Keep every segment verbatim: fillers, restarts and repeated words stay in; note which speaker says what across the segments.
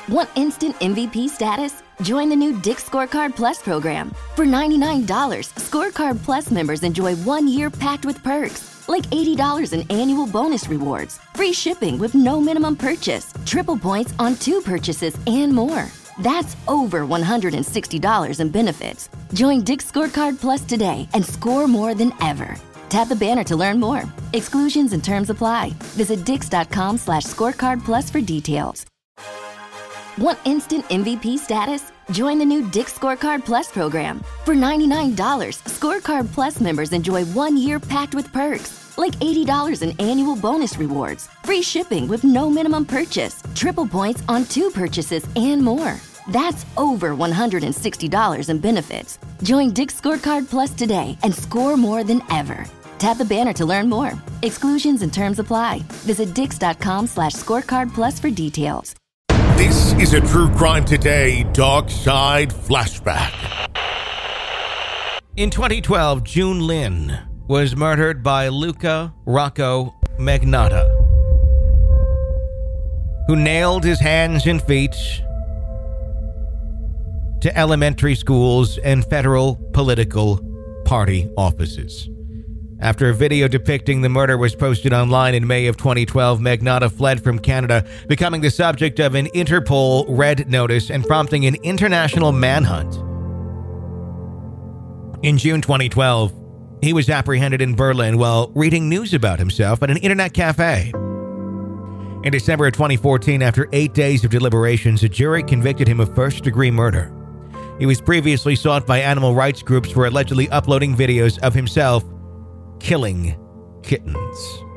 Speaker 1: Want instant M V P status? Join the new Dick's Scorecard Plus program. For ninety-nine dollars, Scorecard Plus members enjoy one year packed with perks, like eighty dollars in annual bonus rewards, free shipping with no minimum purchase, triple points on two purchases, and more. That's over one hundred sixty dollars in benefits. Join Dick's Scorecard Plus today and score more than ever. Tap the banner to learn more. Exclusions and terms apply. Visit dix.com slash scorecard plus for details. Want instant M V P status? Join the new Dick's Scorecard Plus program. For ninety-nine dollars, Scorecard Plus members enjoy one year packed with perks, like eighty dollars in annual bonus rewards, free shipping with no minimum purchase, triple points on two purchases, and more. That's over one hundred sixty dollars in benefits. Join Dick's Scorecard Plus today and score more than ever. Tap the banner to learn more. Exclusions and terms apply. Visit dix.com slash scorecard plus for details.
Speaker 2: This is a True Crime Today Dark Side Flashback.
Speaker 3: In twenty twelve, June Lin was murdered by Luca Rocco Magnotta, who nailed his hands and feet to elementary schools and federal political party offices. After a video depicting the murder was posted online in May of twenty twelve, Magnotta fled from Canada, becoming the subject of an Interpol red notice and prompting an international manhunt. In June twenty twelve, he was apprehended in Berlin while reading news about himself at an internet cafe. In December of twenty fourteen, after eight days of deliberations, a jury convicted him of first-degree murder. He was previously sought by animal rights groups for allegedly uploading videos of himself killing kittens.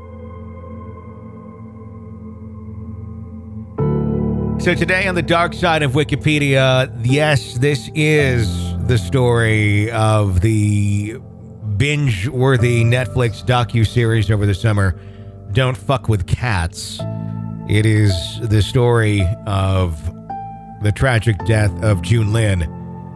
Speaker 3: So today on the dark side of Wikipedia, yes, this is the story of the binge-worthy Netflix docuseries over the summer, Don't Fuck with Cats. It is the story of the tragic death of June Lin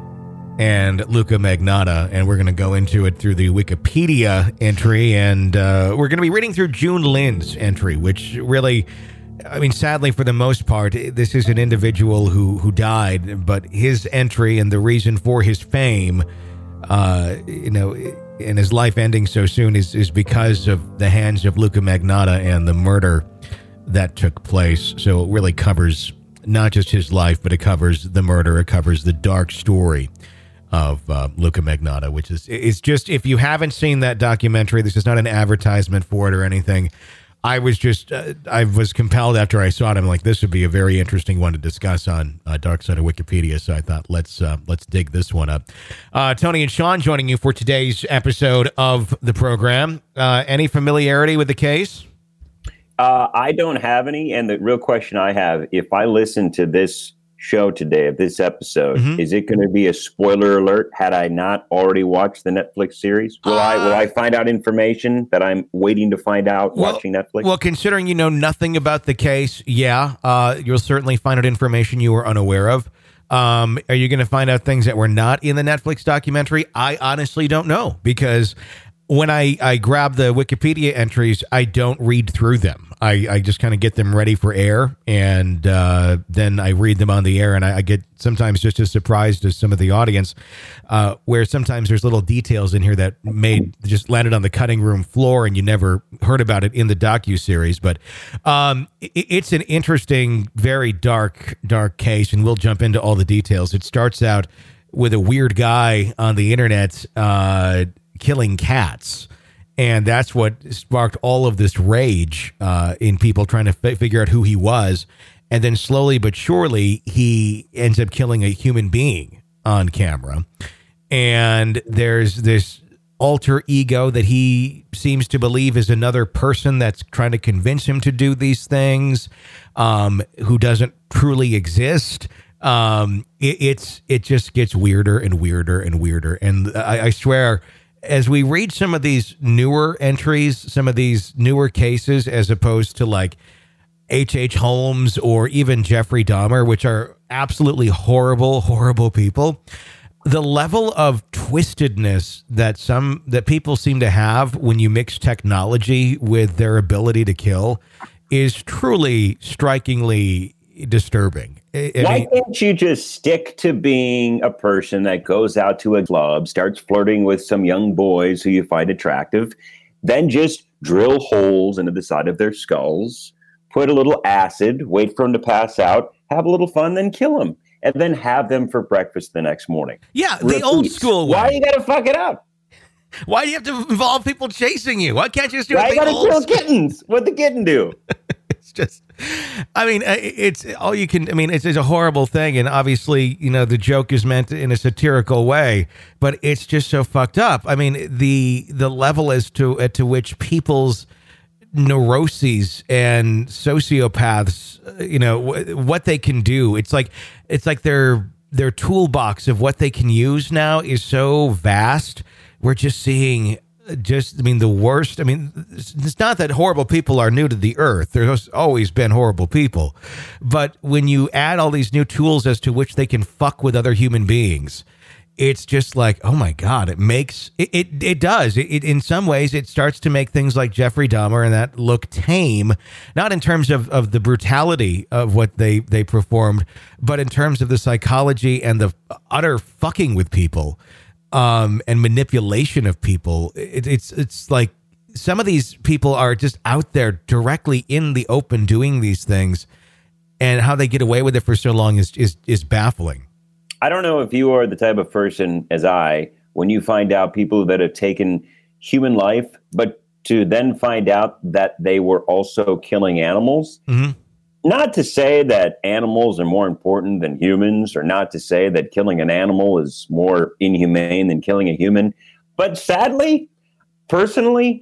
Speaker 3: and Luca Magnotta, and we're going to go into it through the Wikipedia entry, and uh, we're going to be reading through June Lin's entry, which really, I mean, sadly for the most part, this is an individual who, who died, but his entry and the reason for his fame, uh, you know, and his life ending so soon is, is because of the hands of Luca Magnotta and the murder that took place. So it really covers not just his life, but it covers the murder, it covers the dark story of uh, Luca Magnotta, which is, it's just, if you haven't seen that documentary, this is not an advertisement for it or anything. I was just, uh, I was compelled after I saw it. I'm like, this would be a very interesting one to discuss on uh, Dark Side of Wikipedia. So I thought, let's uh, let's dig this one up. Uh, Tony and Sean joining you for today's episode of the program. Uh, any familiarity with the case?
Speaker 4: Uh, I don't have any. And the real question I have, if I listen to this show today of this episode, mm-hmm. is it going to be a spoiler alert had I not already watched the Netflix series? Will uh, I will I find out information that I'm waiting to find out well, watching Netflix?
Speaker 3: Well, considering you know nothing about the case, yeah, uh, you'll certainly find out information you were unaware of. Um, are you going to find out things that were not in the Netflix documentary? I honestly don't know, because when I, I grab the Wikipedia entries, I don't read through them. I, I just kind of get them ready for air, and uh, then I read them on the air, and I, I get sometimes just as surprised as some of the audience, uh, where sometimes there's little details in here that made just landed on the cutting room floor, and you never heard about it in the docuseries. But um, it, it's an interesting, very dark, dark case, and we'll jump into all the details. It starts out with a weird guy on the internet uh, killing cats. And that's what sparked all of this rage uh, in people trying to f- figure out who he was. And then slowly but surely, he ends up killing a human being on camera. And there's this alter ego that he seems to believe is another person that's trying to convince him to do these things, um, who doesn't truly exist. Um, it, it's it just gets weirder and weirder and weirder. And I, I swear, as we read some of these newer entries, some of these newer cases, as opposed to like H H. Holmes or even Jeffrey Dahmer, which are absolutely horrible, horrible people, the level of twistedness that some that people seem to have when you mix technology with their ability to kill is truly strikingly disturbing. I, I
Speaker 4: Why
Speaker 3: mean,
Speaker 4: can't you just stick to being a person that goes out to a club, starts flirting with some young boys who you find attractive, then just drill holes into the side of their skulls, put a little acid, wait for them to pass out, have a little fun, then kill them, and then have them for breakfast the next morning.
Speaker 3: Yeah, the
Speaker 4: Repeat.
Speaker 3: old school way.
Speaker 4: Why you gotta fuck it up?
Speaker 3: Why do you have to involve people chasing you? Why can't you just do
Speaker 4: Why
Speaker 3: it
Speaker 4: you
Speaker 3: the
Speaker 4: gotta
Speaker 3: old
Speaker 4: kill
Speaker 3: school?
Speaker 4: kittens? What'd the kitten do?
Speaker 3: It's just, I mean, it's all you can, I mean, it's, it's a horrible thing. And obviously, you know, the joke is meant in a satirical way, but it's just so fucked up. I mean, the, the level as to, to which people's neuroses and sociopaths, you know, w- what they can do. It's like, it's like their, their toolbox of what they can use now is so vast. We're just seeing just, I mean, the worst. I mean, it's not that horrible people are new to the earth. There's always been horrible people. But when you add all these new tools as to which they can fuck with other human beings, it's just like, oh my God, it makes, it it, it does. It, it in some ways, it starts to make things like Jeffrey Dahmer and that look tame, not in terms of, of the brutality of what they, they performed, but in terms of the psychology and the utter fucking with people. Um, and manipulation of people. It, it's it's like some of these people are just out there directly in the open doing these things, and how they get away with it for so long is is is baffling.
Speaker 4: I don't know if you are the type of person as I, when you find out people that have taken human life, but to then find out that they were also killing animals.
Speaker 3: Mm-hmm.
Speaker 4: Not to say that animals are more important than humans, or not to say that killing an animal is more inhumane than killing a human. But sadly, personally,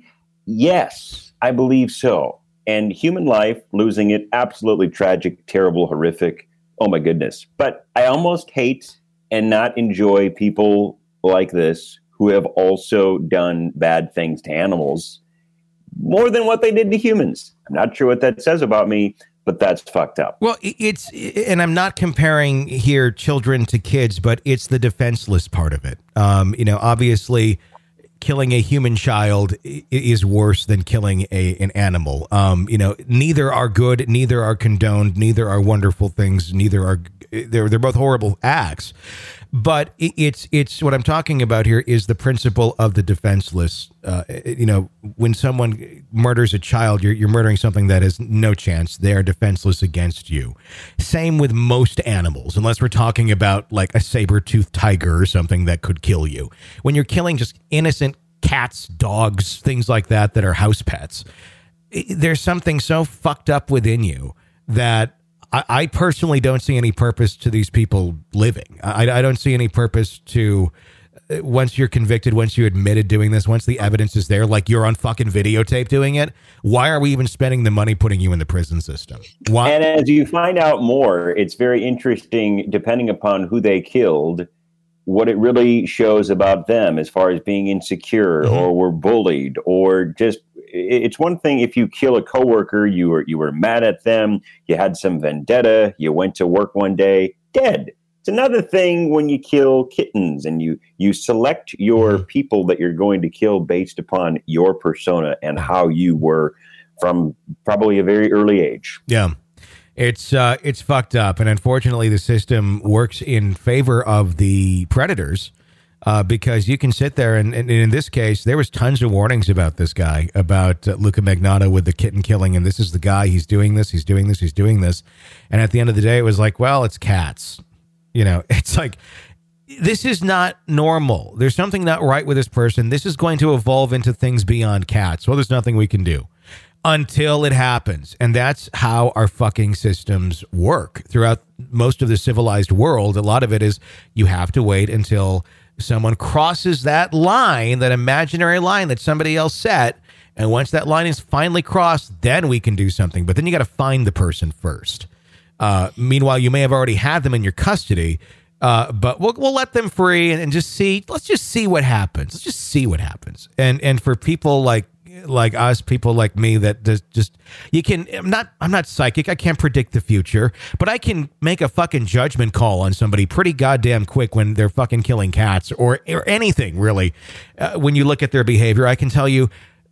Speaker 4: yes, I believe so. And human life, losing it, absolutely tragic, terrible, horrific. Oh my goodness. But I almost hate and not enjoy people like this who have also done bad things to animals more than what they did to humans. I'm not sure what that says about me, but that's fucked up.
Speaker 3: Well, it's, and I'm not comparing here children to kids, but it's the defenseless part of it. Um, you know, obviously, killing a human child is worse than killing a an animal. Um, you know, neither are good, neither are condoned, neither are wonderful things, neither are, they're they're both horrible acts. But it's it's what I'm talking about here is the principle of the defenseless. Uh, you know, when someone murders a child, you're you're murdering something that has no chance. They are defenseless against you. Same with most animals, unless we're talking about like a saber-toothed tiger or something that could kill you. When you're killing just innocent cats, dogs, things like that that are house pets, there's something so fucked up within you that I, I personally don't see any purpose to these people living. I, I don't see any purpose to, uh, once you're convicted, once you admitted doing this, once the evidence is there, like you're on fucking videotape doing it, why are we even spending the money putting you in the prison system? Why?
Speaker 4: And as you find out more, it's very interesting, depending upon who they killed, what it really shows about them as far as being insecure mm-hmm. or were bullied, or just, it's one thing if you kill a coworker, you were you were mad at them, you had some vendetta, you went to work one day, dead. It's another thing when you kill kittens and you you select your mm-hmm. people that you're going to kill based upon your persona and how you were from probably a very early age.
Speaker 3: Yeah. It's uh, it's fucked up, and unfortunately, the system works in favor of the predators uh, because you can sit there, and, and in this case, there was tons of warnings about this guy, about uh, Luca Magnotta with the kitten killing, and this is the guy, he's doing this, he's doing this, he's doing this, and at the end of the day, it was like, well, it's cats. You know, it's like, this is not normal. There's something not right with this person. This is going to evolve into things beyond cats. Well, there's nothing we can do until it happens. And that's how our fucking systems work throughout most of the civilized world. A lot of it is you have to wait until someone crosses that line, that imaginary line that somebody else set. And once that line is finally crossed, then we can do something. But then you got to find the person first. Uh, meanwhile, you may have already had them in your custody, uh, but we'll we'll let them free and, and just see. Let's just see what happens. Let's just see what happens. And and for people like like us, people like me, that just, just you can. I'm not. I'm not psychic. I can't predict the future, but I can make a fucking judgment call on somebody pretty goddamn quick when they're fucking killing cats or or anything really. Uh, when you look at their behavior, I can tell you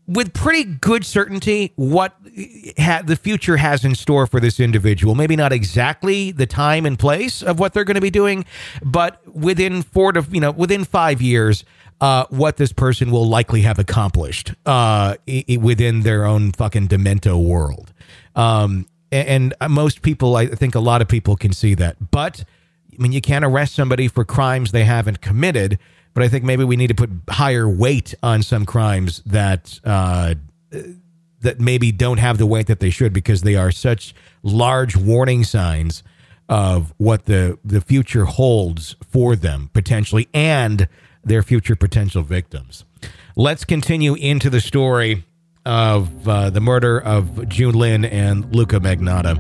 Speaker 3: with pretty good certainty what ha- the future has in store for this individual. Maybe not exactly the time and place of what they're going to be doing, but within four to, you know, within five years, uh, what this person will likely have accomplished uh, I- within their own fucking Demento world. Um, and, and most people, I think a lot of people can see that. But, I mean, you can't arrest somebody for crimes they haven't committed. But I think maybe we need to put higher weight on some crimes that uh, that maybe don't have the weight that they should, because they are such large warning signs of what the, the future holds for them potentially and their future potential victims. Let's continue into the story of uh, the murder of June Lin and Luca Magnotta.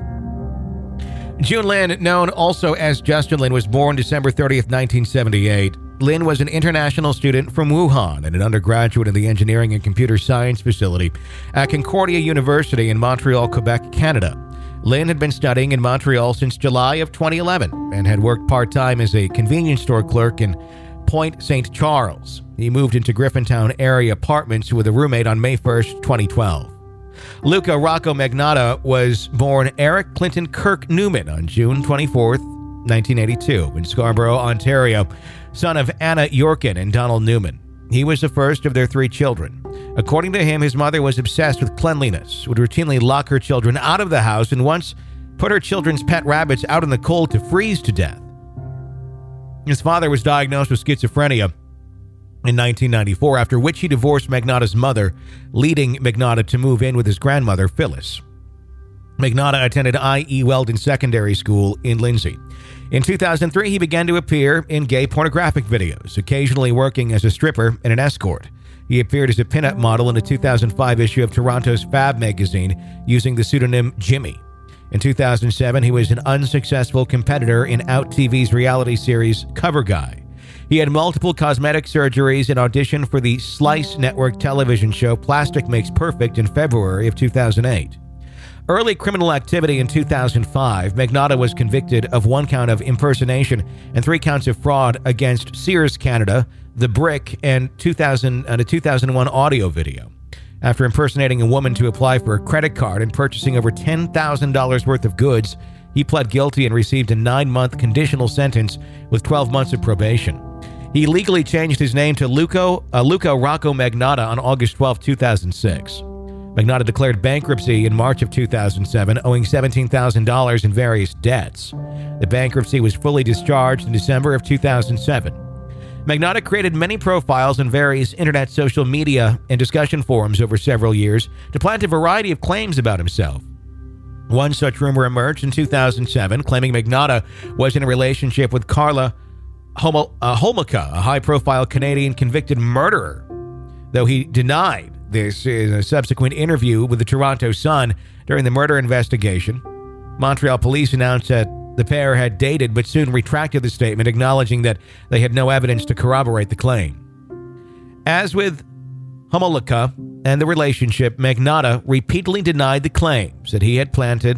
Speaker 3: June Lin, known also as Justin Lin, was born December thirtieth, nineteen seventy-eight. Lin was an international student from Wuhan and an undergraduate in the Engineering and Computer Science facility at Concordia University in Montreal, Quebec, Canada. Lin had been studying in Montreal since July of twenty eleven and had worked part-time as a convenience store clerk in Point Saint Charles. He moved into Griffintown area apartments with a roommate on May first, twenty twelve. Luca Rocco Magnotta was born Eric Clinton Kirk Newman on June twenty-fourth, nineteen eighty-two, in Scarborough, Ontario, son of Anna Yorkin and Donald Newman. He was the first of their three children. According to him, his mother was obsessed with cleanliness, would routinely lock her children out of the house, and once put her children's pet rabbits out in the cold to freeze to death. His father was diagnosed with schizophrenia in nineteen ninety-four, after which he divorced Magnotta's mother, leading Magnotta to move in with his grandmother, Phyllis. Magnotta attended I E Weldon Secondary School in Lindsay. In two thousand three, he began to appear in gay pornographic videos, occasionally working as a stripper and an escort. He appeared as a pinup model in a two thousand five issue of Toronto's Fab magazine using the pseudonym Jimmy. In two thousand seven, he was an unsuccessful competitor in Out T V's reality series Cover Guy. He had multiple cosmetic surgeries and auditioned for the Slice Network television show Plastic Makes Perfect in February of two thousand eight. Early criminal activity in two thousand five, Magnotta was convicted of one count of impersonation and three counts of fraud against Sears Canada, The Brick, and two thousand and a two thousand one audio video. After impersonating a woman to apply for a credit card and purchasing over ten thousand dollars worth of goods, he pled guilty and received a nine-month conditional sentence with twelve months of probation. He legally changed his name to Luca, uh, Luca Rocco Magnotta on August twelfth, two thousand six. Magnotta declared bankruptcy in March of two thousand seven, owing seventeen thousand dollars in various debts. The bankruptcy was fully discharged in December of two thousand seven. Magnotta created many profiles on various internet social media and discussion forums over several years to plant a variety of claims about himself. One such rumor emerged in two thousand seven, claiming Magnotta was in a relationship with Carla Homo, uh, Homolka, a high-profile Canadian convicted murderer, though he denied this in a subsequent interview with the Toronto Sun during the murder investigation. Montreal police announced that the pair had dated, but soon retracted the statement, acknowledging that they had no evidence to corroborate the claim. As with Homolka and the relationship, Magnotta repeatedly denied the claims that he had planted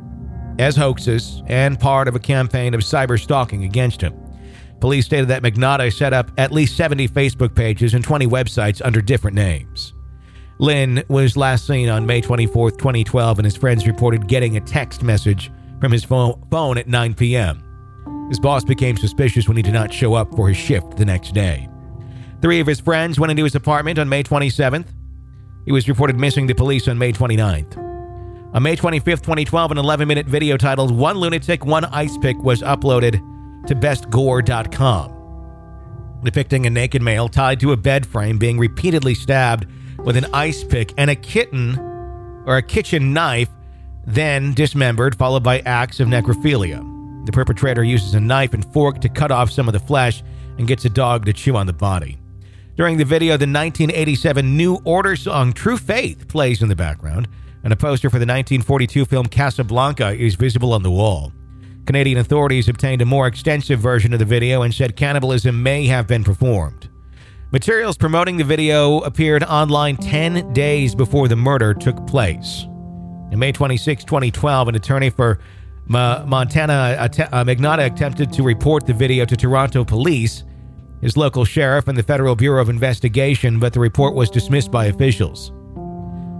Speaker 3: as hoaxes and part of a campaign of cyber stalking against him. Police stated that Magnotta set up at least seventy Facebook pages and twenty websites under different names. Lin was last seen on May twenty-fourth, twenty twelve, and his friends reported getting a text message from his phone at nine p.m. His boss became suspicious when he did not show up for his shift the next day. Three of his friends went into his apartment on May twenty-seventh. He was reported missing to police on May twenty-ninth. On May twenty-fifth, twenty twelve, an eleven-minute video titled One Lunatic, One Ice Pick was uploaded to best gore dot com, depicting a naked male tied to a bed frame being repeatedly stabbed with an ice pick and a kitten or a kitchen knife, then dismembered, followed by acts of necrophilia. The perpetrator uses a knife and fork to cut off some of the flesh and gets a dog to chew on the body. During the video, the nineteen eighty-seven New Order song True Faith plays in the background, and a poster for the nineteen forty-two film Casablanca is visible on the wall. Canadian authorities obtained a more extensive version of the video and said cannibalism may have been performed. Materials promoting the video appeared online ten days before the murder took place. On May twenty-sixth, twenty twelve, an attorney for Ma- Montana, uh, Magnotta, attempted to report the video to Toronto police, his local sheriff, and the Federal Bureau of Investigation, but the report was dismissed by officials.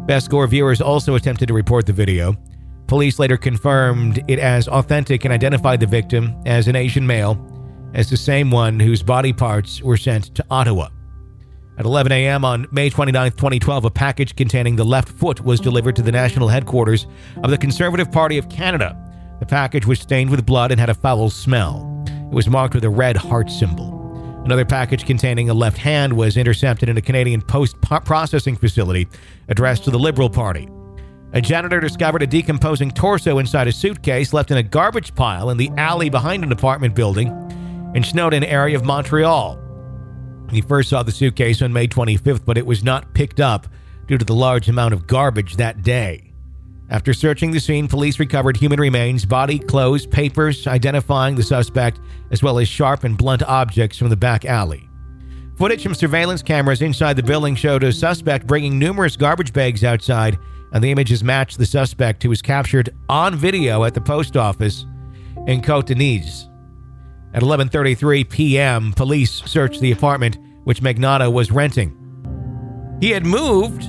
Speaker 3: Best Score viewers also attempted to report the video. Police later confirmed it as authentic and identified the victim as an Asian male, as the same one whose body parts were sent to Ottawa. At eleven a.m. on May twenty-ninth, twenty twelve, a package containing the left foot was delivered to the national headquarters of the Conservative Party of Canada. The package was stained with blood and had a foul smell. It was marked with a red heart symbol. Another package containing a left hand was intercepted in a Canadian post-processing facility addressed to the Liberal Party. A janitor discovered a decomposing torso inside a suitcase left in a garbage pile in the alley behind an apartment building in Snowdon area of Montreal. He first saw the suitcase on May twenty-fifth, but it was not picked up due to the large amount of garbage that day. After searching the scene, police recovered human remains, body, clothes, papers identifying the suspect, as well as sharp and blunt objects from the back alley. Footage from surveillance cameras inside the building showed a suspect bringing numerous garbage bags outside, and the images matched the suspect who was captured on video at the post office in Côte-Denise. At eleven thirty-three p.m., police searched the apartment which Magnotta was renting. He had moved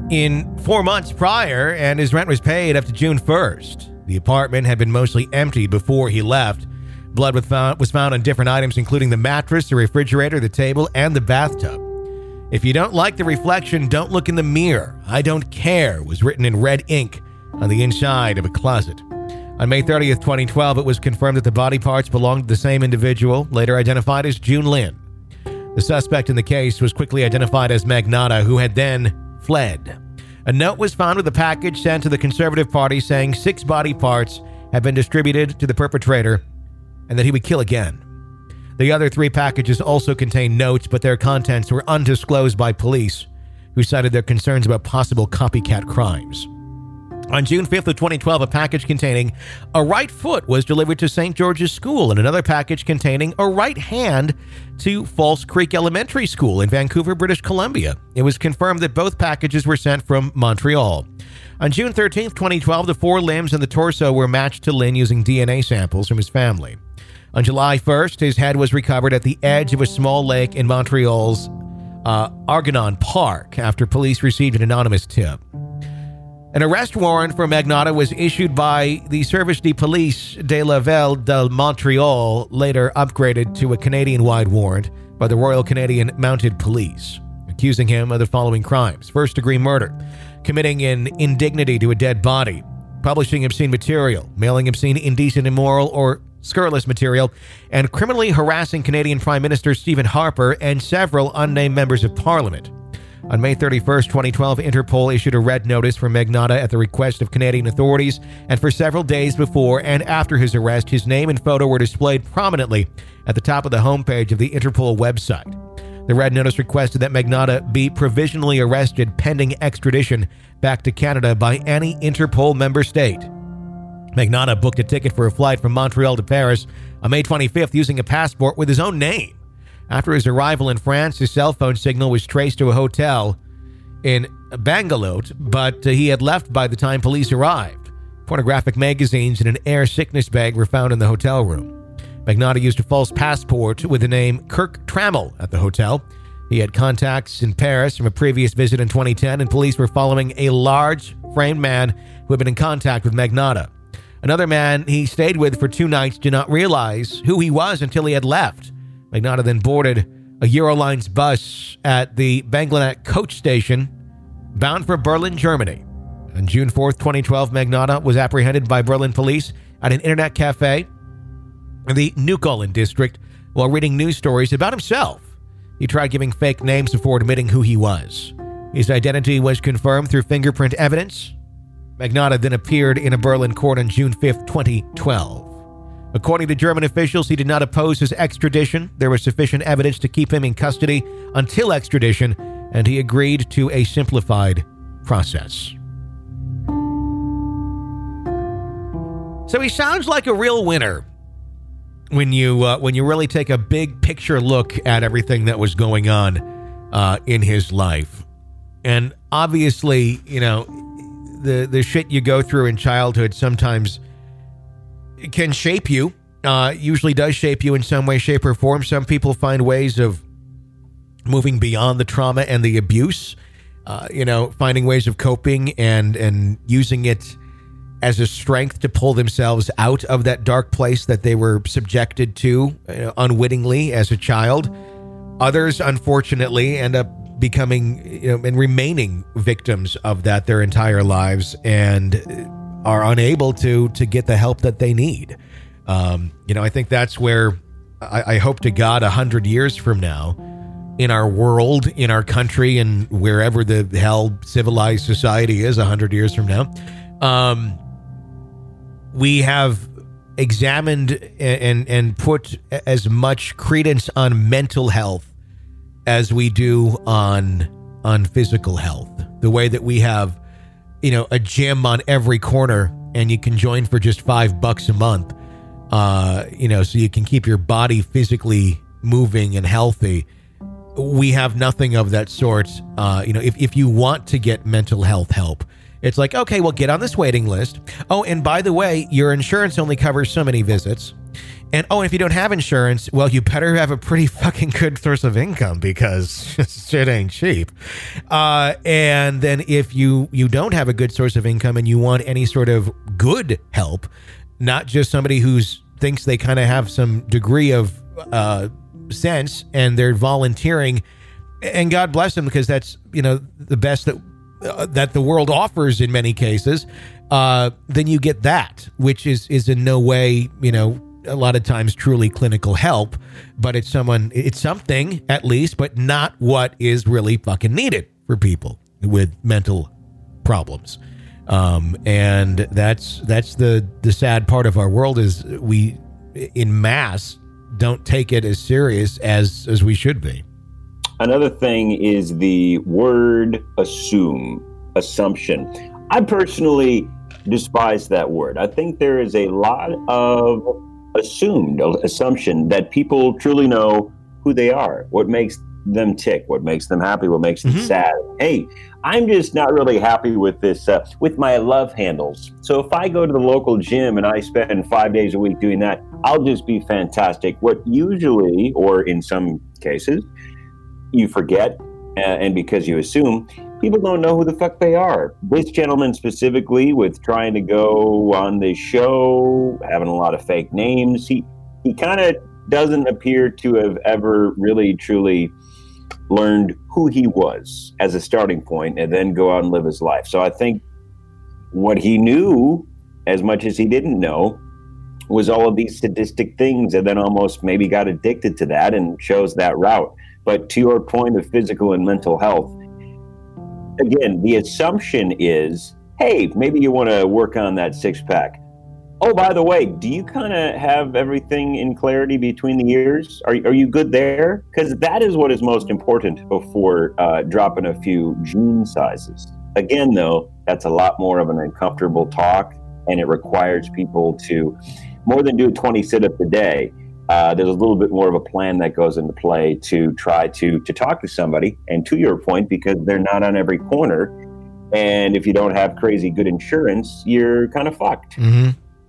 Speaker 3: in four months prior, and his rent was paid up to June first. The apartment had been mostly empty before he left. Blood was found, was found on different items, including the mattress, the refrigerator, the table, and the bathtub. "If you don't like the reflection, don't look in the mirror. I don't care," was written in red ink on the inside of a closet. On May thirtieth, twenty twelve, it was confirmed that the body parts belonged to the same individual, later identified as June Lin. The suspect in the case was quickly identified as Magnotta, who had then fled. A note was found with a package sent to the Conservative Party saying six body parts had been distributed to the perpetrator and that he would kill again. The other three packages also contained notes, but their contents were undisclosed by police, who cited their concerns about possible copycat crimes. On June fifth of twenty twelve, a package containing a right foot was delivered to Saint George's School, and another package containing a right hand to False Creek Elementary School in Vancouver, British Columbia. It was confirmed that both packages were sent from Montreal. On June thirteenth, twenty twelve, the four limbs and the torso were matched to Lin using D N A samples from his family. On July first, his head was recovered at the edge of a small lake in Montreal's uh, Argonaut Park after police received an anonymous tip. An arrest warrant for Magnotta was issued by the Service de Police de la Ville de Montreal, later upgraded to a Canadian-wide warrant by the Royal Canadian Mounted Police, accusing him of the following crimes: first-degree murder, committing an indignity to a dead body, publishing obscene material, mailing obscene, indecent, immoral, or scurrilous material, and criminally harassing Canadian Prime Minister Stephen Harper and several unnamed members of Parliament. On May thirty-first, twenty twelve, Interpol issued a red notice for Magnotta at the request of Canadian authorities, and for several days before and after his arrest, his name and photo were displayed prominently at the top of the homepage of the Interpol website. The red notice requested that Magnotta be provisionally arrested pending extradition back to Canada by any Interpol member state. Magnotta booked a ticket for a flight from Montreal to Paris on May twenty-fifth using a passport with his own name. After his arrival in France, his cell phone signal was traced to a hotel in Bangalore, but he had left by the time police arrived. Pornographic magazines and an air sickness bag were found in the hotel room. Magnotta used a false passport with the name Kirk Trammell at the hotel. He had contacts in Paris from a previous visit in twenty ten, and police were following a large, framed man who had been in contact with Magnotta. Another man he stayed with for two nights did not realize who he was until he had left. Magnotta then boarded a Eurolines bus at the Banglanet coach station, bound for Berlin, Germany. On June fourth, twenty twelve, Magnotta was apprehended by Berlin police at an internet cafe in the Neukölln district while reading news stories about himself. He tried giving fake names before admitting who he was. His identity was confirmed through fingerprint evidence. Magnotta then appeared in a Berlin court on June fifth, twenty twelve. According to German officials, he did not oppose his extradition. There was sufficient evidence to keep him in custody until extradition, and he agreed to a simplified process. So he sounds like a real winner when you uh, when you really take a big picture look at everything that was going on uh, in his life. And obviously, you know, the the shit you go through in childhood sometimes can shape you, uh, usually does shape you in some way, shape, or form. Some people find ways of moving beyond the trauma and the abuse uh, you know, finding ways of coping and and using it as a strength to pull themselves out of that dark place that they were subjected to, you know, unwittingly as a child. Others, unfortunately, end up becoming, you know, and remaining victims of that their entire lives and are unable to to get the help that they need. Um, you know, I think that's where I, I hope to God a hundred years from now, in our world, in our country, and wherever the hell civilized society is a hundred years from now, um, we have examined and and put as much credence on mental health as we do on on physical health. The way that we have, you know, a gym on every corner and you can join for just five bucks a month, uh, you know, so you can keep your body physically moving and healthy. We have nothing of that sort. Uh, you know, if, if you want to get mental health help, it's like, okay, well, get on this waiting list. Oh, and by the way, your insurance only covers so many visits. And, oh, and if you don't have insurance, well, you better have a pretty fucking good source of income because shit ain't cheap. Uh, and then if you, you don't have a good source of income and you want any sort of good help, not just somebody who's thinks they kind of have some degree of uh, sense and they're volunteering, and God bless them because that's, you know, the best that uh, that the world offers in many cases, uh, then you get that, which is is in no way, you know, a lot of times truly clinical help, but it's someone, it's something at least, but not what is really fucking needed for people with mental problems. Um, and that's, that's the, the sad part of our world is we in mass don't take it as serious as, as we should be.
Speaker 4: Another thing is the word assume, assumption. I personally despise that word. I think there is a lot of assumed assumption that people truly know who they are, what makes them tick, what makes them happy, what makes them mm-hmm. sad. Hey, I'm just not really happy with this, uh, with my love handles. So if I go to the local gym and I spend five days a week doing that, I'll just be fantastic. What usually, or in some cases, you forget, uh, and because you assume, people don't know who the fuck they are. This gentleman specifically, with trying to go on this show, having a lot of fake names, he, he kind of doesn't appear to have ever really, truly learned who he was as a starting point and then go out and live his life. So I think what he knew, as much as he didn't know, was all of these sadistic things, and then almost maybe got addicted to that and chose that route. But to your point of physical and mental health, again, the assumption is, hey, maybe you want to work on that six pack. Oh, by the way, do you kind of have everything in clarity between the ears? Are, are you good there? Because that is what is most important before uh, dropping a few gene sizes. Again, though, that's a lot more of an uncomfortable talk, and it requires people to more than do twenty sit-ups a day. Uh, there's a little bit more of a plan that goes into play to try to to talk to somebody. And to your point, because they're not on every corner, and if you don't have crazy good insurance, you're kind of fucked.
Speaker 3: Mm-hmm.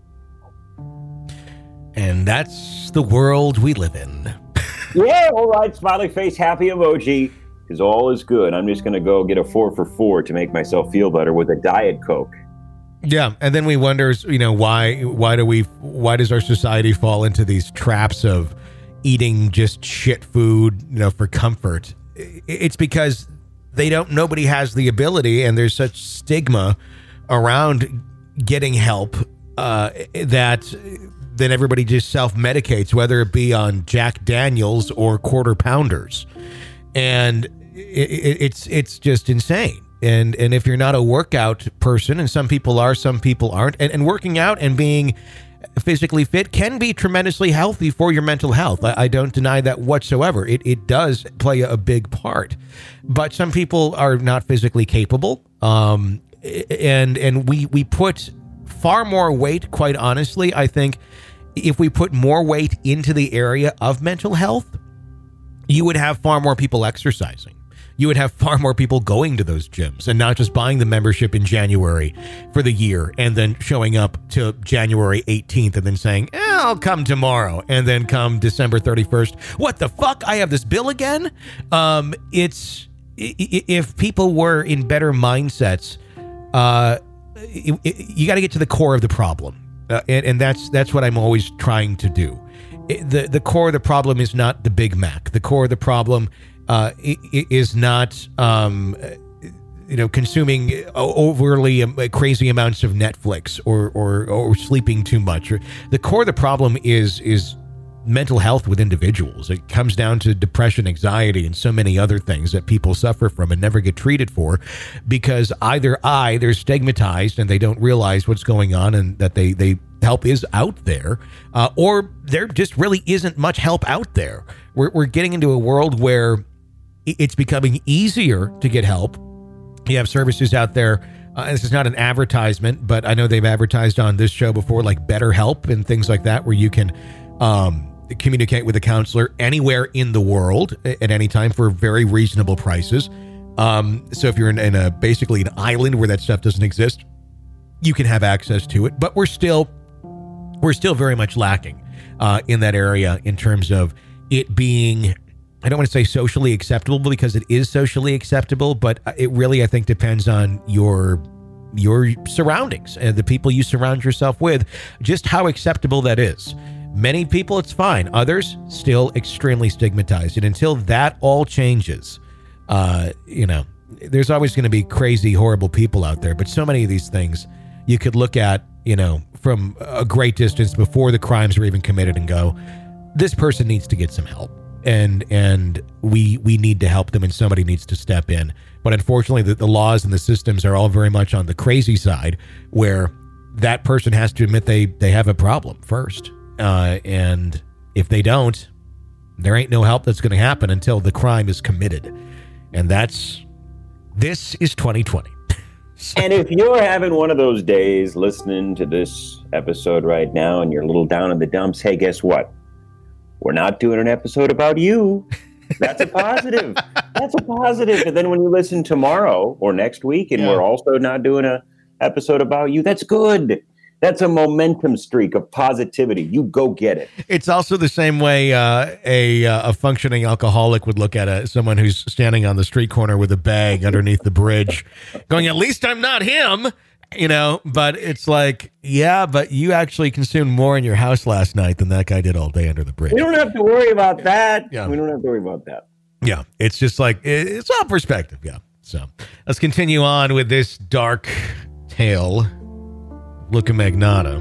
Speaker 3: And that's the world we live in.
Speaker 4: Yeah, all right, smiley face, happy emoji, because all is good. I'm just going to go get a four for four to make myself feel better with a Diet Coke.
Speaker 3: Yeah, and then we wonder, you know, why why do we why does our society fall into these traps of eating just shit food, you know, for comfort? It's because they don't nobody has the ability, and there's such stigma around getting help uh, that then everybody just self-medicates, whether it be on Jack Daniels or quarter pounders, and it, it's it's just insane. And and if you're not a workout person, and some people are, some people aren't, and, and working out and being physically fit can be tremendously healthy for your mental health. I, I don't deny that whatsoever. It it does play a big part. But some people are not physically capable, um, and and we we put far more weight, quite honestly, I think, if we put more weight into the area of mental health, you would have far more people exercising. You would have far more people going to those gyms and not just buying the membership in January for the year and then showing up to January eighteenth and then saying, eh, I'll come tomorrow. And then come December thirty-first. What the fuck? I have this bill again? Um, it's if people were in better mindsets, uh, it, it, you got to get to the core of the problem. Uh, and, and that's that's what I'm always trying to do. It, the The core of the problem is not the Big Mac. The core of the problem uh, is not, um, you know, consuming overly um, crazy amounts of Netflix or, or or sleeping too much. The core of the problem is is mental health with individuals. It comes down to depression, anxiety, and so many other things that people suffer from and never get treated for, because either I, they're stigmatized and they don't realize what's going on and that they, they help is out there, uh, or there just really isn't much help out there. We're, we're getting into a world where it's becoming easier to get help. You have services out there. Uh, this is not an advertisement, but I know they've advertised on this show before, like BetterHelp and things like that, where you can um, communicate with a counselor anywhere in the world at any time for very reasonable prices. Um, so if you're in, in a basically an island where that stuff doesn't exist, you can have access to it. But we're still we're still very much lacking uh, in that area in terms of it being, I don't want to say socially acceptable, because it is socially acceptable, but it really, I think, depends on your your surroundings and the people you surround yourself with, just how acceptable that is. Many people, it's fine. Others, still extremely stigmatized. And until that all changes, uh, you know, there's always going to be crazy, horrible people out there. But so many of these things you could look at, you know, from a great distance before the crimes are even committed and go, this person needs to get some help. And and we we need to help them, and somebody needs to step in. But unfortunately, the, the laws and the systems are all very much on the crazy side, where that person has to admit they, they have a problem first. Uh, and if they don't, there ain't no help that's going to happen until the crime is committed. And that's, this is twenty twenty. So,
Speaker 4: and if you're having one of those days listening to this episode right now and you're a little down in the dumps, hey, guess what? We're not doing an episode about you. That's a positive. That's a positive. And then when you listen tomorrow or next week and yeah. we're also not doing a episode about you, that's good. That's a momentum streak of positivity. You go get it.
Speaker 3: It's also the same way uh, a uh, a functioning alcoholic would look at a, someone who's standing on the street corner with a bag underneath the bridge going, at least I'm not him, you know, but it's like, yeah, but you actually consumed more in your house last night than that guy did all day under the bridge.
Speaker 4: We don't have to worry about that.
Speaker 3: Yeah.
Speaker 4: We don't have to worry about that.
Speaker 3: Yeah. It's just like, it's all perspective. Yeah. So let's continue on with this dark tale. Look at Magnotta.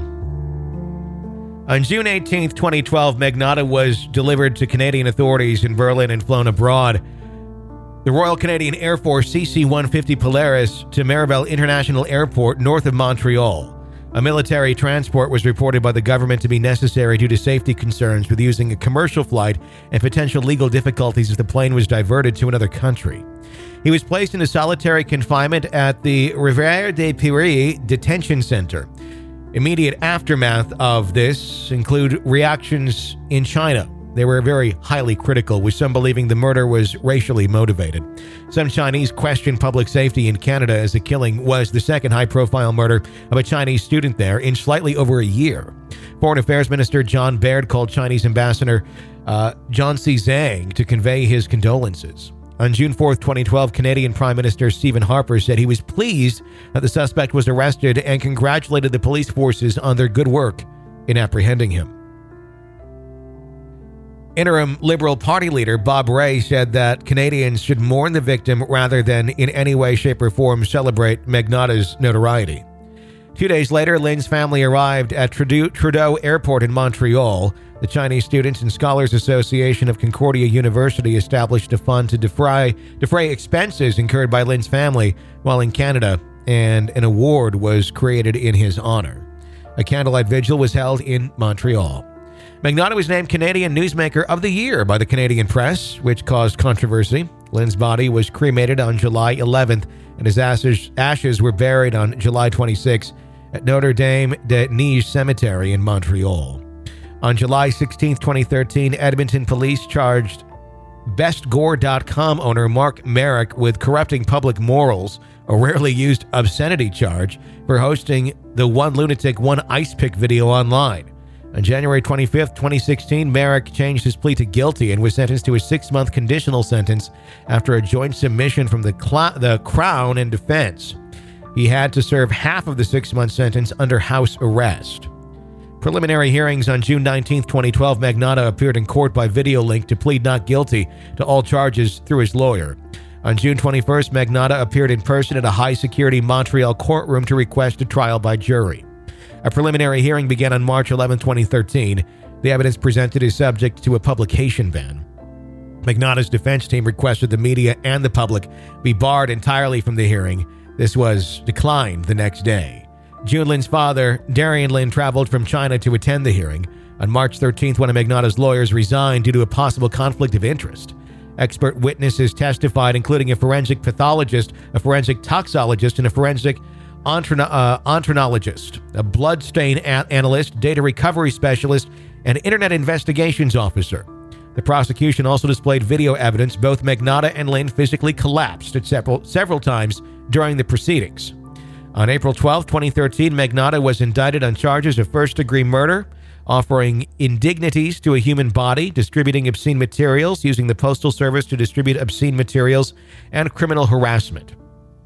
Speaker 3: On June eighteenth, twenty twelve, Magnotta was delivered to Canadian authorities in Berlin and flown abroad. The Royal Canadian Air Force C C one fifty Polaris to Mirabel International Airport north of Montreal. A military transport was reported by the government to be necessary due to safety concerns with using a commercial flight and potential legal difficulties if the plane was diverted to another country. He was placed into solitary confinement at the Rivière des Prairies detention center. Immediate aftermath of this include reactions in China. They were very highly critical, with some believing the murder was racially motivated. Some Chinese questioned public safety in Canada, as the killing was the second high-profile murder of a Chinese student there in slightly over a year. Foreign Affairs Minister John Baird called Chinese Ambassador uh, John C. Zhang to convey his condolences. On June fourth, twenty twelve, Canadian Prime Minister Stephen Harper said he was pleased that the suspect was arrested and congratulated the police forces on their good work in apprehending him. Interim Liberal Party leader Bob Rae said that Canadians should mourn the victim rather than in any way, shape, or form celebrate Magnotta's notoriety. Two days later, Lynn's family arrived at Trudeau, Trudeau Airport in Montreal. The Chinese Students and Scholars Association of Concordia University established a fund to defray, defray expenses incurred by Lynn's family while in Canada, and an award was created in his honor. A candlelight vigil was held in Montreal. Magnotta was named Canadian Newsmaker of the Year by the Canadian Press, which caused controversy. Lynn's body was cremated on July eleventh, and his ashes, ashes were buried on July twenty-sixth at Notre Dame de Nige Cemetery in Montreal. On July sixteenth, twenty thirteen, Edmonton police charged best gore dot com owner Mark Merrick with corrupting public morals, a rarely used obscenity charge, for hosting the One Lunatic, One Ice Pick video online. On January twenty-fifth, twenty sixteen, Merrick changed his plea to guilty and was sentenced to a six-month conditional sentence after a joint submission from the, cl- the Crown and defense. He had to serve half of the six-month sentence under house arrest. Preliminary hearings on June nineteenth, twenty twelve, Magnotta appeared in court by video link to plead not guilty to all charges through his lawyer. On June twenty-first, Magnotta appeared in person at a high-security Montreal courtroom to request a trial by jury. A preliminary hearing began on March eleventh, twenty thirteen. The evidence presented is subject to a publication ban. Magnotta's defense team requested the media and the public be barred entirely from the hearing. This was declined the next day. June Lin's father, Darian Lin, traveled from China to attend the hearing. On March thirteenth, one of Magnotta's lawyers resigned due to a possible conflict of interest. Expert witnesses testified, including a forensic pathologist, a forensic toxologist, and a forensic Ontrino- uh, ontronologist, a bloodstain a- analyst, data recovery specialist, and internet investigations officer. The prosecution also displayed video evidence. Both Magnotta and Lin physically collapsed at several, several times during the proceedings. On April twelfth, twenty thirteen, Magnotta was indicted on charges of first-degree murder, offering indignities to a human body, distributing obscene materials, using the Postal Service to distribute obscene materials, and criminal harassment.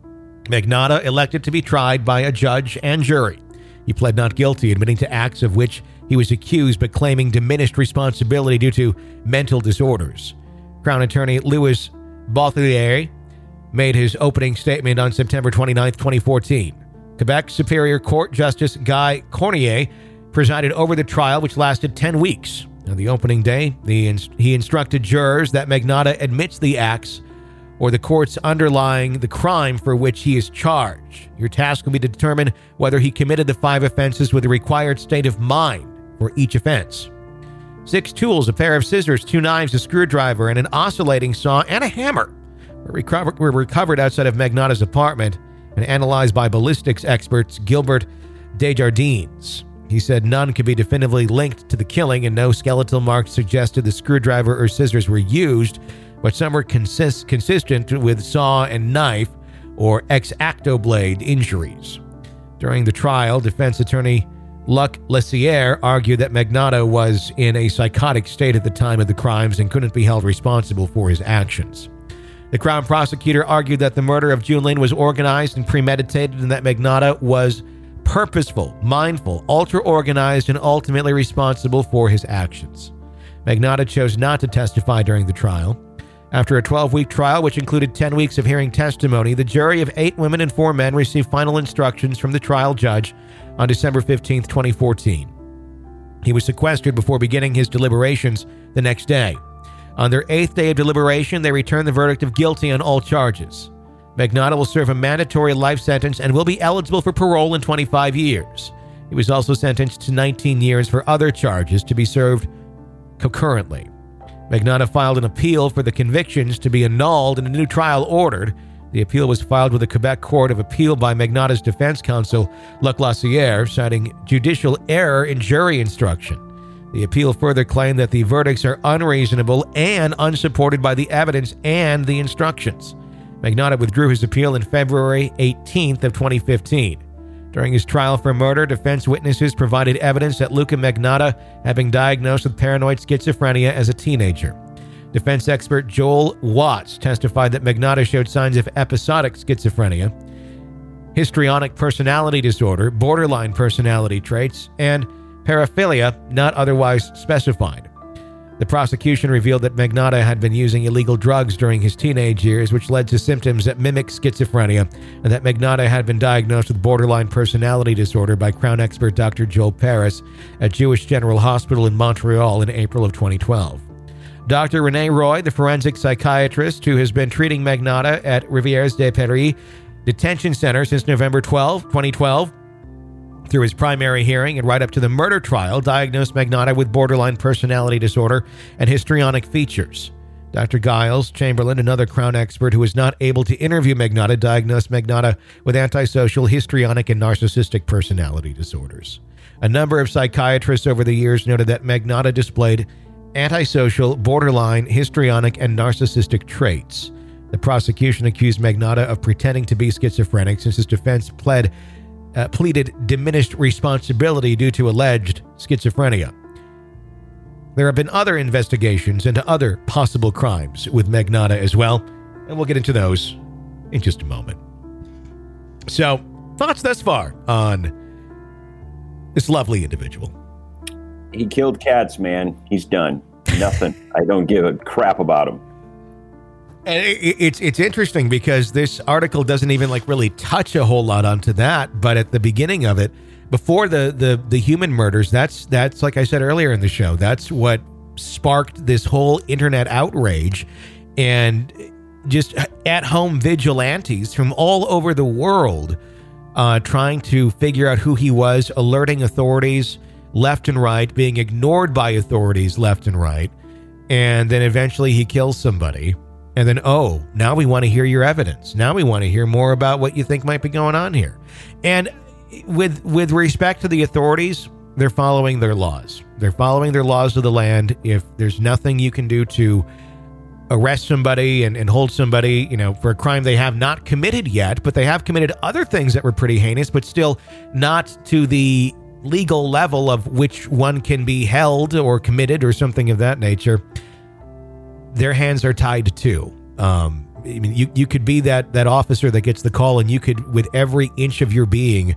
Speaker 3: Magnotta elected to be tried by a judge and jury. He pled not guilty, admitting to acts of which he was accused but claiming diminished responsibility due to mental disorders. Crown Attorney Louis Bothier made his opening statement on September twenty-ninth, twenty fourteen. Quebec Superior Court Justice Guy Cornier presided over the trial, which lasted ten weeks. On the opening day, the inst- he instructed jurors that Magnotta admits the acts or the courts underlying the crime for which he is charged. Your task will be to determine whether he committed the five offenses with the required state of mind for each offense. Six tools, a pair of scissors, two knives, a screwdriver, and an oscillating saw, and a hammer were, recover- were recovered outside of Magnotta's apartment and analyzed by ballistics experts Gilbert Desjardins. He said none could be definitively linked to the killing and no skeletal marks suggested the screwdriver or scissors were used, but some were consist- consistent with saw and knife or ex-acto blade injuries. During the trial, defense attorney Luc Lessière argued that Magnotta was in a psychotic state at the time of the crimes and couldn't be held responsible for his actions. The Crown prosecutor argued that the murder of June Lin was organized and premeditated and that Magnotta was purposeful, mindful, ultra-organized, and ultimately responsible for his actions. Magnotta chose not to testify during the trial. After a twelve-week trial, which included ten weeks of hearing testimony, the jury of eight women and four men received final instructions from the trial judge on December fifteenth, twenty fourteen. He was sequestered before beginning his deliberations the next day. On their eighth day of deliberation, they returned the verdict of guilty on all charges. Magnotta will serve a mandatory life sentence and will be eligible for parole in twenty-five years. He was also sentenced to nineteen years for other charges to be served concurrently. Magnotta filed an appeal for the convictions to be annulled and a new trial ordered. The appeal was filed with the Quebec Court of Appeal by Magnotta's defense counsel, Luc Lessière, citing judicial error in jury instruction. The appeal further claimed that the verdicts are unreasonable and unsupported by the evidence and the instructions. Magnotta withdrew his appeal on February eighteenth of twenty fifteen. During his trial for murder, defense witnesses provided evidence that Luca Magnotta had been diagnosed with paranoid schizophrenia as a teenager. Defense expert Joel Watts testified that Magnotta showed signs of episodic schizophrenia, histrionic personality disorder, borderline personality traits, and paraphilia not otherwise specified. The prosecution revealed that Magnotta had been using illegal drugs during his teenage years, which led to symptoms that mimic schizophrenia, and that Magnotta had been diagnosed with borderline personality disorder by Crown expert Doctor Joel Paris at Jewish General Hospital in Montreal in April of twenty twelve. Doctor René Roy, the forensic psychiatrist who has been treating Magnotta at Rivières de Paris Detention Center since November twelfth, twenty twelve, through his primary hearing and right up to the murder trial, diagnosed Magnotta with borderline personality disorder and histrionic features. Doctor Giles Chamberlain, another Crown expert who was not able to interview Magnotta, diagnosed Magnotta with antisocial, histrionic, and narcissistic personality disorders. A number of psychiatrists over the years noted that Magnotta displayed antisocial, borderline, histrionic, and narcissistic traits. The prosecution accused Magnotta of pretending to be schizophrenic since his defense pled uh, pleaded diminished responsibility due to alleged schizophrenia. There have been other investigations into other possible crimes with Magnotta as well, and we'll get into those in just a moment. So, thoughts thus far on this lovely individual?
Speaker 4: He killed cats, man. He's done. Nothing. I don't give a crap about him.
Speaker 3: And it, it's it's interesting because this article doesn't even like really touch a whole lot onto that, but at the beginning of it, before the the the human murders, that's that's like I said earlier in the show, that's what sparked this whole internet outrage, and just at-home vigilantes from all over the world uh, trying to figure out who he was, alerting authorities left and right, being ignored by authorities left and right, and then eventually he kills somebody. And then, oh, now we want to hear your evidence. Now we want to hear more about what you think might be going on here. And with with respect to the authorities, they're following their laws. They're following their laws of the land. If there's nothing you can do to arrest somebody and, and hold somebody, you know, for a crime they have not committed yet, but they have committed other things that were pretty heinous, but still not to the legal level of which one can be held or committed or something of that nature, their hands are tied too. Um, I mean, you, you could be that that officer that gets the call, and you could, with every inch of your being,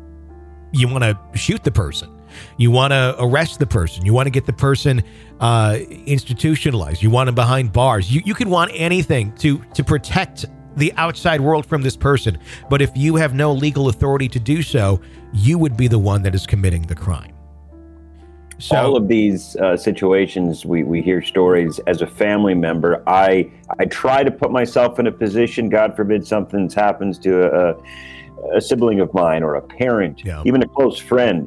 Speaker 3: you want to shoot the person. You want to arrest the person. You want to get the person uh, institutionalized. You want them behind bars. You you could want anything to to protect the outside world from this person. But if you have no legal authority to do so, you would be the one that is committing the crime. So,
Speaker 4: all of these uh, situations, we, we hear stories. As a family member, I I try to put myself in a position, God forbid something happens to a, a sibling of mine or a parent, yeah. even a close friend.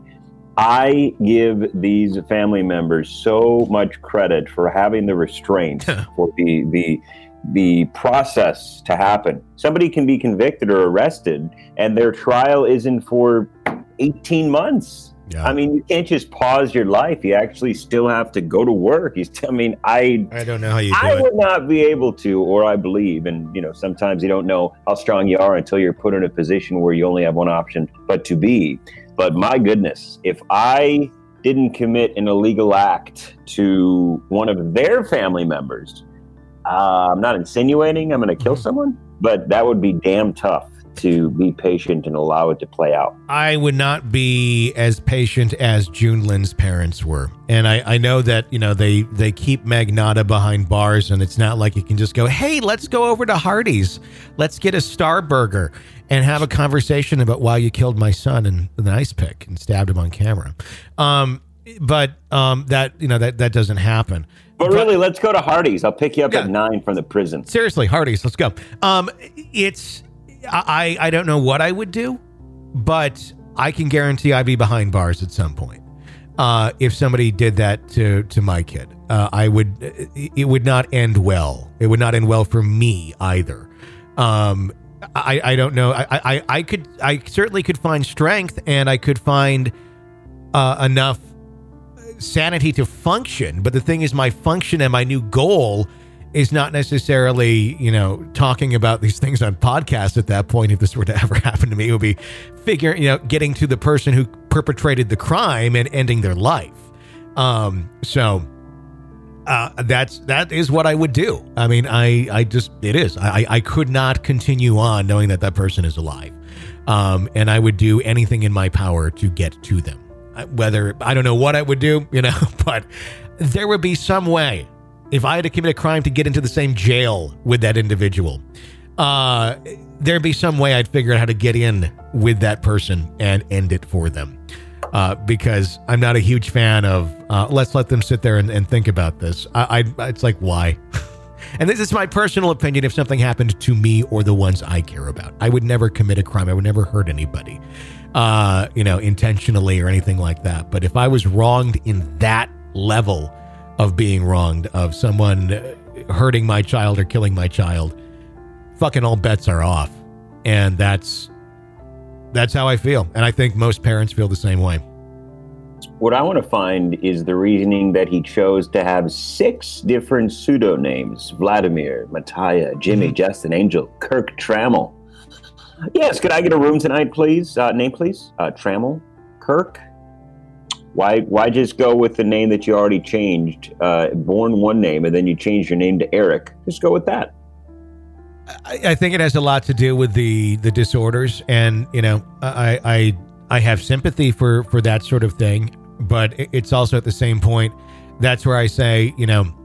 Speaker 4: I give these family members so much credit for having the restraint for the the the process to happen. Somebody can be convicted or arrested, and their trial isn't for eighteen months. Yeah. I mean, you can't just pause your life. You actually still have to go to work. You still, I mean, I
Speaker 3: I don't know how you do
Speaker 4: I
Speaker 3: it.
Speaker 4: would not be able to, or I believe, and you know, sometimes you don't know how strong you are until you're put in a position where you only have one option, but to be. But my goodness, if I didn't commit an illegal act to one of their family members, uh, I'm not insinuating I'm going to kill someone, but that would be damn tough to be patient and allow it to play out.
Speaker 3: I would not be as patient as Junlin's parents were. And I, I know that, you know, they, they keep Magnotta behind bars, and it's not like you can just go, hey, let's go over to Hardee's. Let's get a Star Burger and have a conversation about why you killed my son and an ice pick and stabbed him on camera. Um, but um, that, you know, that, that doesn't happen.
Speaker 4: But, but really, let's go to Hardee's. I'll pick you up yeah, at nine from the prison.
Speaker 3: Seriously, Hardee's, let's go. Um, it's... I, I don't know what I would do, but I can guarantee I'd be behind bars at some point. Uh, if somebody did that to, to my kid, uh, I would, it would not end well. It would not end well for me either. Um, I, I don't know. I, I, I could, I certainly could find strength, and I could find uh, enough sanity to function. But the thing is, my function and my new goal is not necessarily, you know, talking about these things on podcasts at that point. If this were to ever happen to me, it would be figuring, you know, getting to the person who perpetrated the crime and ending their life. Um, so uh, that's, that is what I would do. I mean, I, I just, it is, I, I could not continue on knowing that that person is alive. Um, and I would do anything in my power to get to them. Whether, I don't know what I would do, you know, but there would be some way. If I had to commit a crime to get into the same jail with that individual, uh, there'd be some way I'd figure out how to get in with that person and end it for them. Uh, because I'm not a huge fan of, uh, let's let them sit there and, and think about this. I, I It's like, why? And this is my personal opinion. If something happened to me or the ones I care about, I would never commit a crime. I would never hurt anybody, uh, you know, intentionally or anything like that. But if I was wronged in that level of being wronged, of someone hurting my child or killing my child, fucking all bets are off. And that's that's how I feel. And I think most parents feel the same way.
Speaker 4: What I want to find is the reasoning that he chose to have six different pseudonames: Vladimir, Mattia, Jimmy, mm-hmm. Justin, Angel, Kirk Trammell. Yes, could I get a room tonight, please? Uh, name, please. Uh, Trammell Kirk. Why why just go with the name that you already changed? Uh, born one name, and then you changed your name to Eric. Just go with that.
Speaker 3: I, I think it has a lot to do with the the disorders, and you know, I I I have sympathy for for that sort of thing, but it's also at the same point, that's where I say, you know,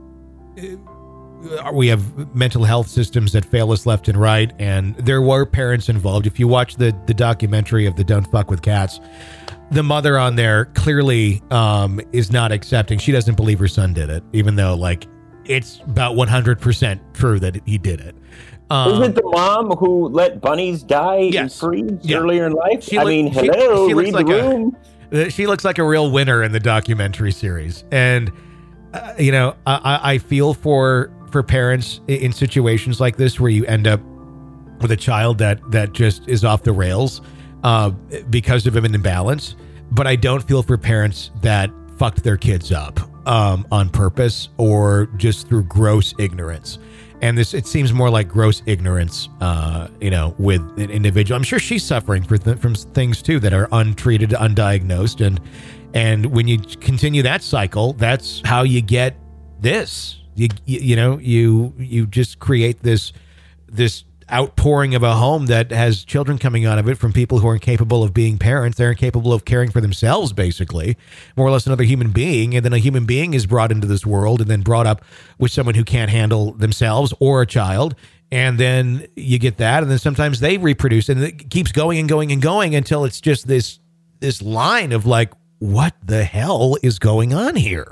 Speaker 3: we have mental health systems that fail us left and right, and there were parents involved. If you watch the the documentary of the Don't Fuck with Cats, the mother on there clearly um, is not accepting. She doesn't believe her son did it, even though like it's about one hundred percent true that he did it. Um,
Speaker 4: Is it the mom who let bunnies die
Speaker 3: yes.
Speaker 4: and freeze
Speaker 3: yeah.
Speaker 4: earlier in life?
Speaker 3: She
Speaker 4: I
Speaker 3: look,
Speaker 4: mean,
Speaker 3: she,
Speaker 4: hello,
Speaker 3: she
Speaker 4: read
Speaker 3: like
Speaker 4: the room.
Speaker 3: A, she looks like a real winner in the documentary series. And, uh, you know, I, I feel for for parents in situations like this where you end up with a child that, that just is off the rails uh, because of an imbalance. But I don't feel for parents that fucked their kids up um, on purpose or just through gross ignorance. And this, it seems more like gross ignorance, uh, you know, with an individual. I'm sure she's suffering for th- from things too that are untreated, undiagnosed, and and when you continue that cycle, that's how you get this. You you, you know, you you just create this this outpouring of a home that has children coming out of it from people who are incapable of being parents. They're incapable of caring for themselves, basically, more or less another human being. And then a human being is brought into this world and then brought up with someone who can't handle themselves or a child. And then you get that. And then sometimes they reproduce, and it keeps going and going and going until it's just this, this line of like, what the hell is going on here?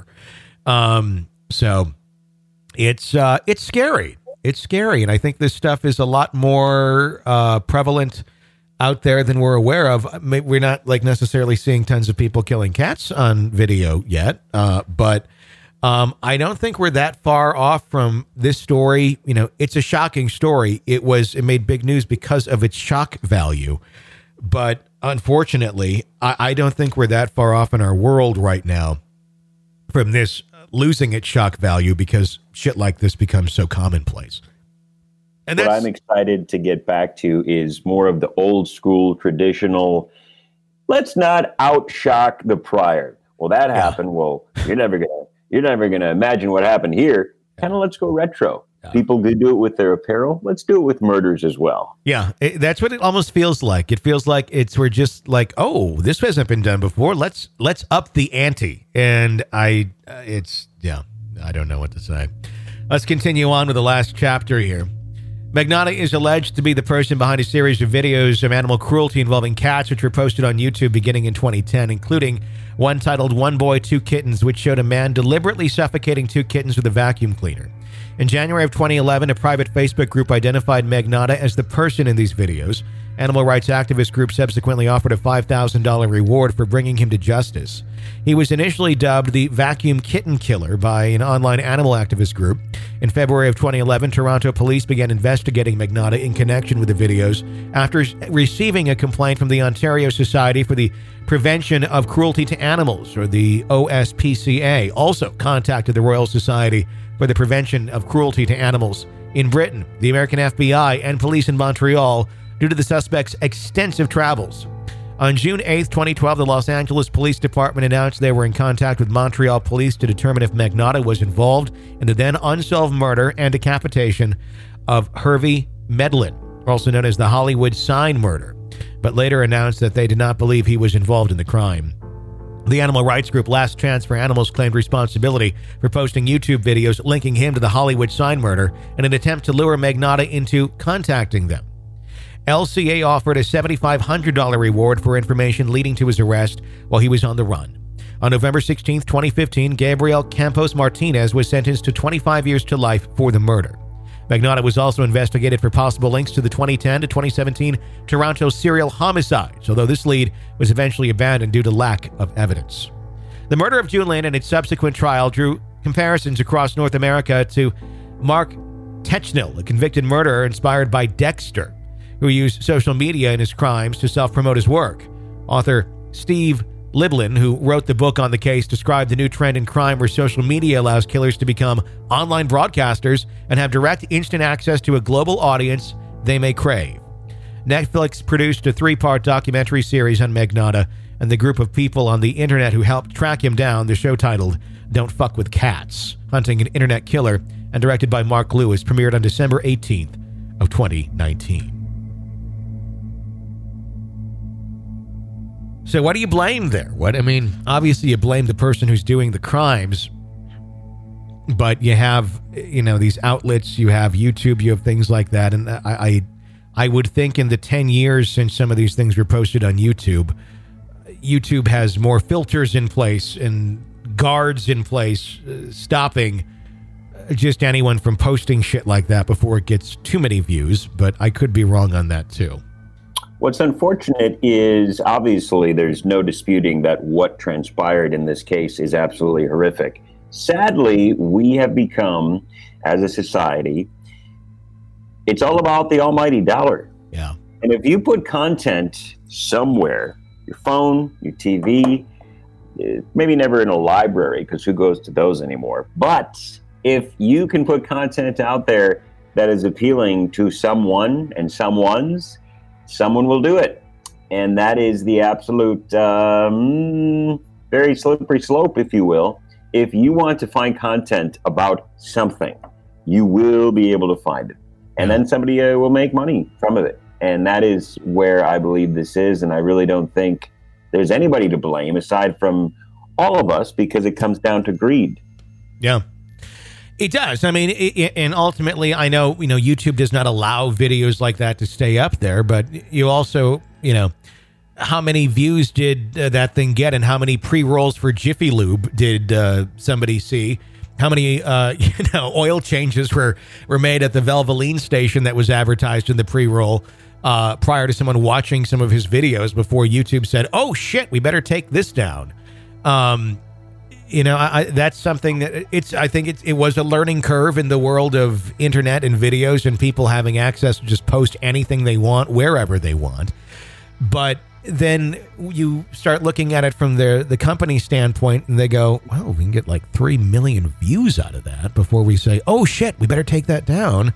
Speaker 3: Um, so it's, uh, it's scary. It's scary, and I think this stuff is a lot more uh, prevalent out there than we're aware of. We're not like necessarily seeing tons of people killing cats on video yet, uh, but um, I don't think we're that far off from this story. You know, it's a shocking story. It was it made big news because of its shock value, but unfortunately, I, I don't think we're that far off in our world right now from this losing its shock value because shit like this becomes so commonplace. And
Speaker 4: what I'm excited to get back to is more of the old school traditional, let's not outshock the prior. Well, that yeah. happened. Well, you're never gonna you're never gonna imagine what happened here. Kind of let's go retro. Yeah. People could do it with their apparel. Let's do it with murders as well.
Speaker 3: Yeah, it, that's what it almost feels like. It feels like it's we're just like, oh, this hasn't been done before. Let's let's up the ante. And I, uh, it's yeah, I don't know what to say. Let's continue on with the last chapter here. Magnotta is alleged to be the person behind a series of videos of animal cruelty involving cats, which were posted on YouTube beginning in twenty ten, including one titled One Boy, Two Kittens, which showed a man deliberately suffocating two kittens with a vacuum cleaner. In January of twenty eleven, a private Facebook group identified Magnotta as the person in these videos. Animal rights activist group subsequently offered a five thousand dollars reward for bringing him to justice. He was initially dubbed the Vacuum Kitten Killer by an online animal activist group. In February of twenty eleven, Toronto police began investigating Magnotta in connection with the videos after receiving a complaint from the Ontario Society for the Prevention of Cruelty to Animals, or the O S P C A, also contacted the Royal Society for the Prevention of Cruelty to Animals in Britain, the American F B I, and police in Montreal due to the suspect's extensive travels. On June eighth, twenty twelve, the Los Angeles Police Department announced they were in contact with Montreal police to determine if Magnotta was involved in the then unsolved murder and decapitation of Harvey Medlin, also known as the Hollywood Sign murder, but later announced that they did not believe he was involved in the crime. The animal rights group Last Chance for Animals claimed responsibility for posting YouTube videos linking him to the Hollywood Sign murder in an attempt to lure Magnotta into contacting them. L C A offered a seven thousand five hundred dollars reward for information leading to his arrest while he was on the run. On November sixteenth, twenty fifteen, Gabriel Campos Martinez was sentenced to twenty-five years to life for the murder. Magnotta was also investigated for possible links to the twenty ten to twenty seventeen Toronto serial homicides, although this lead was eventually abandoned due to lack of evidence. The murder of Julien and its subsequent trial drew comparisons across North America to Mark Technil, a convicted murderer inspired by Dexter, who used social media in his crimes to self-promote his work. Author Steve Liblin, who wrote the book on the case, described the new trend in crime where social media allows killers to become online broadcasters and have direct instant access to a global audience they may crave. Netflix produced a three-part documentary series on Magnotta and the group of people on the internet who helped track him down. The show, titled Don't Fuck with Cats, Hunting an Internet Killer, and directed by Mark Lewis, premiered on December eighteenth of twenty nineteen. So what do you blame there? What I mean, obviously you blame the person who's doing the crimes, but you have, you know, these outlets, you have YouTube, you have things like that, and I, I, I would think in the ten years since some of these things were posted on YouTube, YouTube has more filters in place and guards in place, uh, stopping just anyone from posting shit like that before it gets too many views. But I could be wrong on that too.
Speaker 4: What's unfortunate is, obviously, there's no disputing that what transpired in this case is absolutely horrific. Sadly, we have become, as a society, it's all about the almighty dollar.
Speaker 3: Yeah.
Speaker 4: And if you put content somewhere, your phone, your T V, maybe never in a library, because who goes to those anymore? But if you can put content out there that is appealing to someone and someone's, someone will do it. And that is the absolute um, very slippery slope, if you will. If you want to find content about something, you will be able to find it. And then somebody uh, will make money from it. And that is where I believe this is. And I really don't think there's anybody to blame aside from all of us, because it comes down to greed.
Speaker 3: Yeah. It does. I mean, it, it, and ultimately, I know, you know, YouTube does not allow videos like that to stay up there, but you also, you know, how many views did uh, that thing get, and how many pre-rolls for Jiffy Lube did uh, somebody see? How many, uh, you know, oil changes were, were made at the Valvoline station that was advertised in the pre-roll uh, prior to someone watching some of his videos before YouTube said, oh, shit, we better take this down. Um You know, I, that's something that it's, I think it, it was a learning curve in the world of internet and videos and people having access to just post anything they want, wherever they want. But then you start looking at it from the, the company standpoint and they go, well, we can get like three million views out of that before we say, oh shit, we better take that down.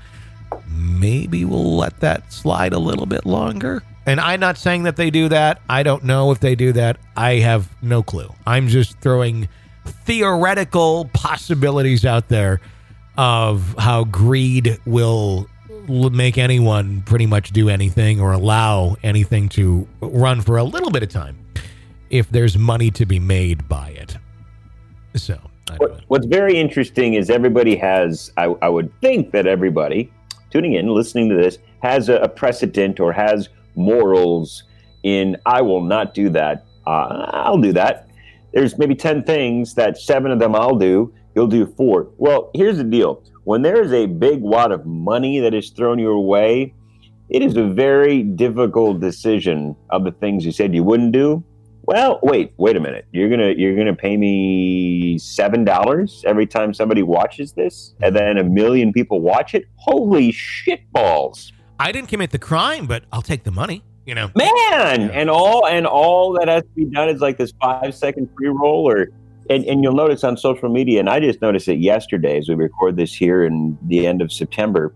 Speaker 3: Maybe we'll let that slide a little bit longer. And I'm not saying that they do that. I don't know if they do that. I have no clue. I'm just throwing theoretical possibilities out there of how greed will make anyone pretty much do anything or allow anything to run for a little bit of time if there's money to be made by it. So
Speaker 4: what, what's very interesting is everybody has, I, I would think that everybody tuning in, listening to this, has a, a precedent or has morals in, I will not do that. Uh, I'll do that. There's maybe ten things that seven of them I'll do, you'll do four. Well, here's the deal. When there is a big wad of money that is thrown your way, it is a very difficult decision of the things you said you wouldn't do. Well, wait, wait a minute. You're gonna you're gonna pay me seven dollars every time somebody watches this, and then a million people watch it? Holy shitballs.
Speaker 3: I didn't commit the crime, but I'll take the money. You know,
Speaker 4: man, and all and all that has to be done is like this five second pre-roll, or and, and you'll notice on social media, and I just noticed it yesterday as we record this here in the end of September,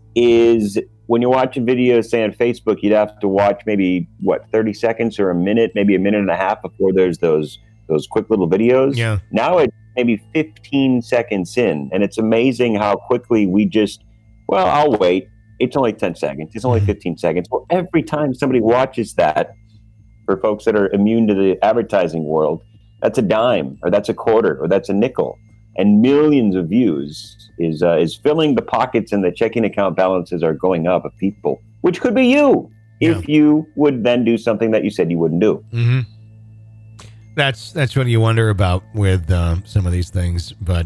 Speaker 4: is when you watch a video, say on Facebook, you'd have to watch maybe what thirty seconds or a minute, maybe a minute and a half before there's those those quick little videos.
Speaker 3: Yeah.
Speaker 4: Now it's maybe fifteen seconds in, and it's amazing how quickly we just, well, I'll wait. It's only ten seconds. It's only fifteen seconds. Well, every time somebody watches that, for folks that are immune to the advertising world, that's a dime, or that's a quarter, or that's a nickel. And millions of views is uh, is filling the pockets, and the checking account balances are going up of people, which could be you, yeah. if you would then do something that you said you wouldn't do.
Speaker 3: Mm-hmm. That's, that's what you wonder about with uh, some of these things, but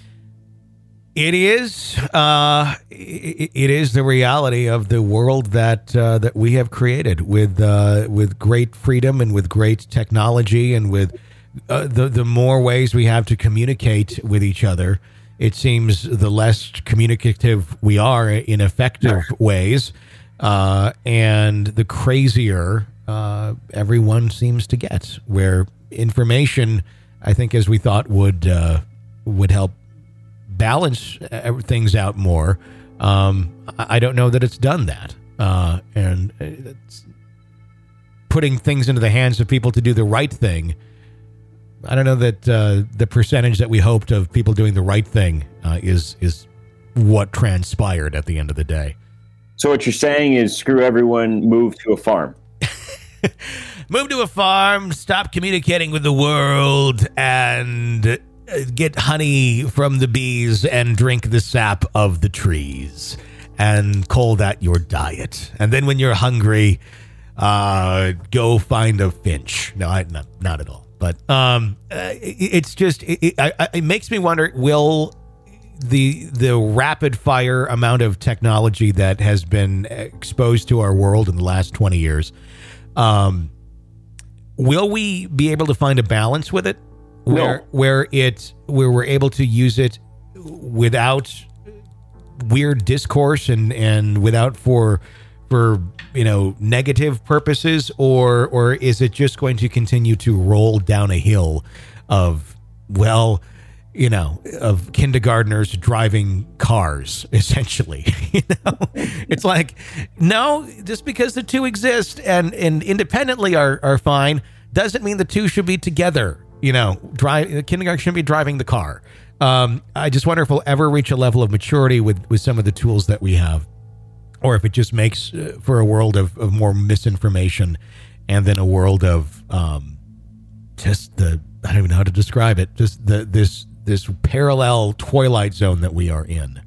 Speaker 3: It is, uh, it, it is the reality of the world that uh, that we have created with uh, with great freedom and with great technology and with uh, the the more ways we have to communicate with each other. It seems the less communicative we are in effective ways, uh, and the crazier uh, everyone seems to get. Where information, I think, as we thought would uh, would help balance things out more. Um, I don't know that it's done that. uh, and it's putting things into the hands of people to do the right thing. I don't know that uh, the percentage that we hoped of people doing the right thing uh, is is what transpired at the end of the day.
Speaker 4: So what you're saying is screw everyone, move to a farm.
Speaker 3: Move to a farm, stop communicating with the world, and get honey from the bees and drink the sap of the trees and call that your diet. And then when you're hungry, uh, go find a finch. No, I, not, not at all. But um, it, it's just, it, it, I, it makes me wonder, will the the rapid fire amount of technology that has been exposed to our world in the last twenty years, um, will we be able to find a balance with it? Where
Speaker 4: no.
Speaker 3: where it where we're able to use it without weird discourse and, and without for for you know negative purposes, or or is it just going to continue to roll down a hill of well you know of kindergartners driving cars essentially? you know it's like, no, just because the two exist and and independently are are fine doesn't mean the two should be together. You know, drive kindergarten shouldn't be driving the car. Um, I just wonder if we'll ever reach a level of maturity with, with some of the tools that we have, or if it just makes uh, for a world of, of more misinformation, and then a world of um, just the I don't even know how to describe it. Just the this this parallel twilight zone that we are in.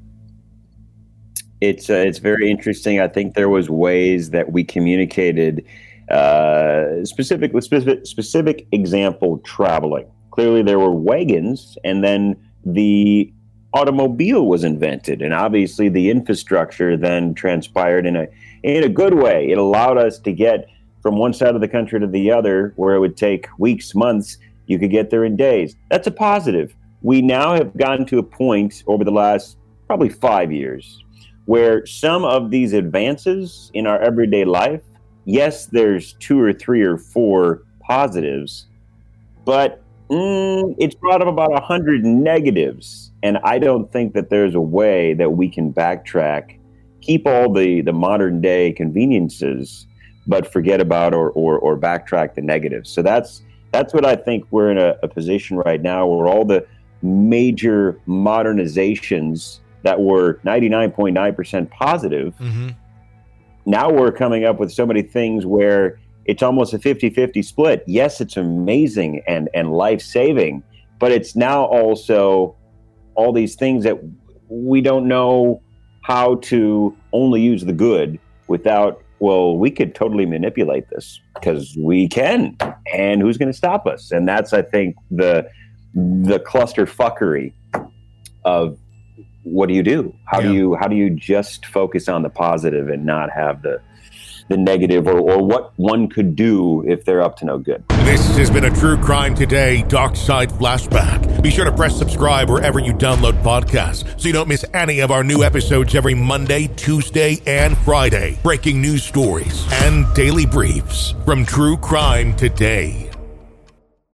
Speaker 4: It's uh, it's very interesting. I think there was ways that we communicated. Uh, specific, specific, specific example, traveling. Clearly there were wagons, and then the automobile was invented, and obviously the infrastructure then transpired in a in a good way. It allowed us to get from one side of the country to the other, where it would take weeks, months. You could get there in days. That's a positive. We now have gotten to a point over the last probably five years where some of these advances in our everyday life, yes, there's two or three or four positives, but mm, it's brought up about a hundred negatives. And I don't think that there's a way that we can backtrack, keep all the, the modern day conveniences, but forget about or, or, or backtrack the negatives. So that's that's what I think we're in a, a position right now where all the major modernizations that were ninety-nine point nine percent positive, mm-hmm. now we're coming up with so many things where it's almost a fifty-fifty split. Yes, it's amazing and, and life-saving, but it's now also all these things that we don't know how to only use the good without, well, we could totally manipulate this because we can, and who's going to stop us? And that's, I think, the the cluster fuckery of what do you do? How yeah. do you how do you just focus on the positive and not have the the negative, or, or what one could do if they're up to no good?
Speaker 2: This has been a True Crime Today Dark Side Flashback. Be sure to press subscribe wherever you download podcasts so you don't miss any of our new episodes every Monday, Tuesday, and Friday. Breaking news stories and daily briefs from True Crime Today.